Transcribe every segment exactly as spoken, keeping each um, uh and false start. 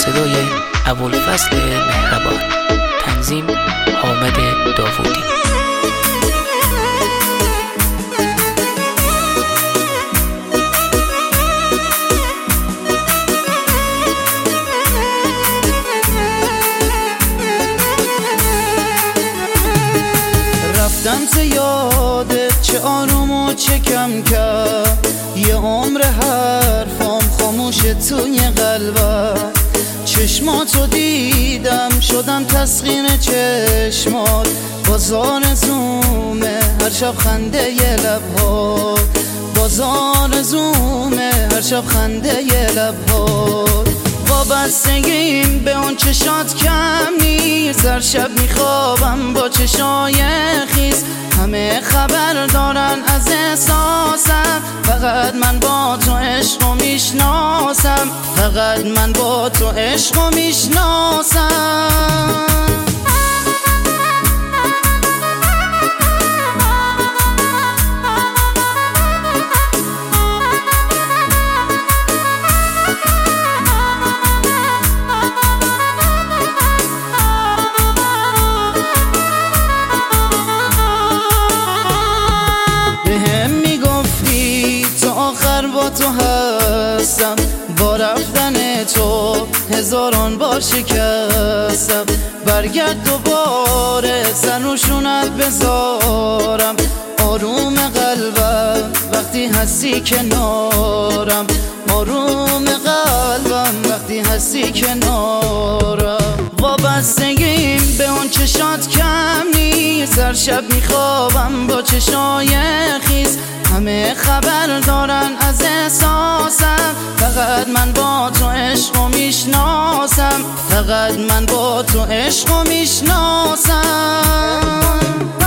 صدای ابوالفضل مهربان، تنظیم حامد داوودی. رفتم ز یادت چه آروم و چه کم کرد، یه عمر حرفام خاموش توی قلبم. چشماتو دیدم شدم تسخیر چشمات، بازار زومه هر شب خنده ی لبهات، بازار زومه هر شب خنده ی لبهات. وابستگیم به اون چشات کم نیست، هر شب میخوابم با چشای خیس. همه خبر دارن از احساسم، فقط من با تو عشقو میشناسم، فقط من با تو عشقو میشناسم. با تو هستم، با رفتن تو هزاران بار شکستم. برگرد دوباره سر رو شونت بذارم، آروم قلبم وقتی هستی کنارم، آروم قلبم وقتی هستی کنارم. وابستگیم به اون چشات کم نیست، هر شب میخوابم با چشای خیس. همه خبر دارن از احساسم، فقط من با تو عشقو میشناسم، فقط من با تو عشقو میشناسم.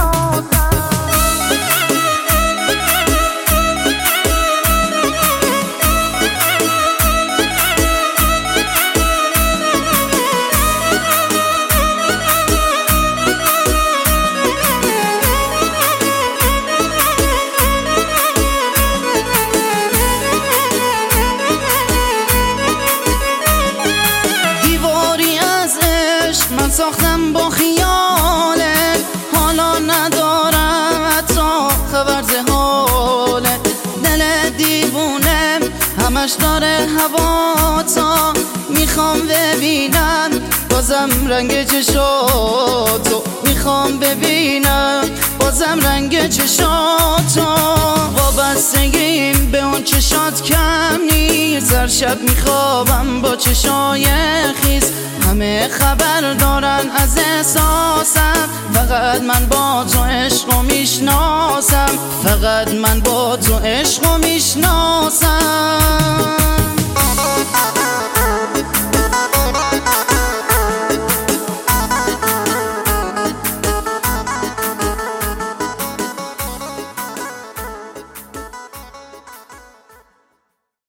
من ساختم با خیاله، حالا ندارم حتی خبر ز حاله. دل دیوونم همش داره هوا تا، میخوام ببینم بازم رنگ چشاتو، میخوام ببینم بازم رنگ چشاتو. وابستگیم به اون چشات کم نیست، هر شب میخوابم با چشای خیس. همه خبر دارن از احساسم، فقط من با تو عشقو میشناسم، فقط من با تو عشقو میشناسم.